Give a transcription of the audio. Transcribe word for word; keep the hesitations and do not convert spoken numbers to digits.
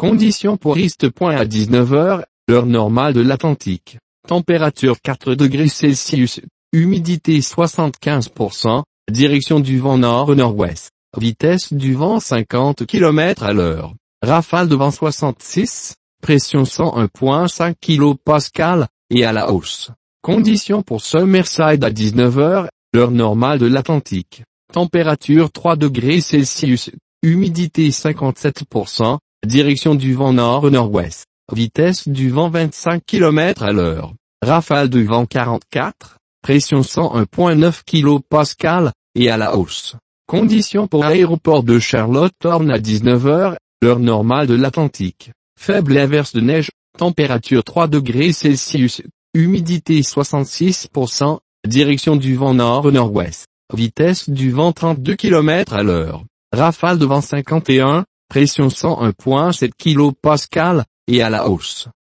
Conditions pour East Point à dix-neuf heures, l'heure normale de l'Atlantique. Température quatre degrés Celsius, humidité soixante-quinze pour cent, direction du vent nord-nord-ouest, vitesse du vent cinquante kilomètres à l'heure, rafale de vent soixante-six, pression cent un virgule cinq kilopascales, et à la hausse. Conditions pour Summerside à dix-neuf heures, l'heure normale de l'Atlantique. Température trois degrés Celsius, humidité cinquante-sept pour cent, direction du vent nord-nord-ouest, vitesse du vent vingt-cinq kilomètres à l'heure, rafale de vent quarante-quatre, pression cent un virgule neuf kilopascales, et à la hausse. Conditions pour aéroport de Charlottetown à dix-neuf heures, l'heure normale de l'Atlantique. Faible averse de neige, température trois degrés Celsius, humidité soixante-six pour cent, direction du vent nord-nord-ouest, vitesse du vent trente-deux kilomètres à l'heure, rafale de vent cinquante et un, pression cent un virgule sept kilopascales, et à la hausse.